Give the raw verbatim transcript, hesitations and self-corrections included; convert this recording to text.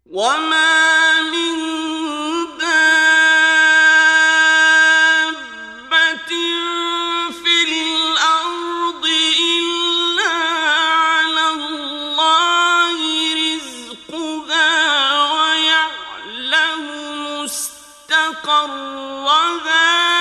وما من دابة في الأرض إلا على الله رزقها ويعلم مستقرها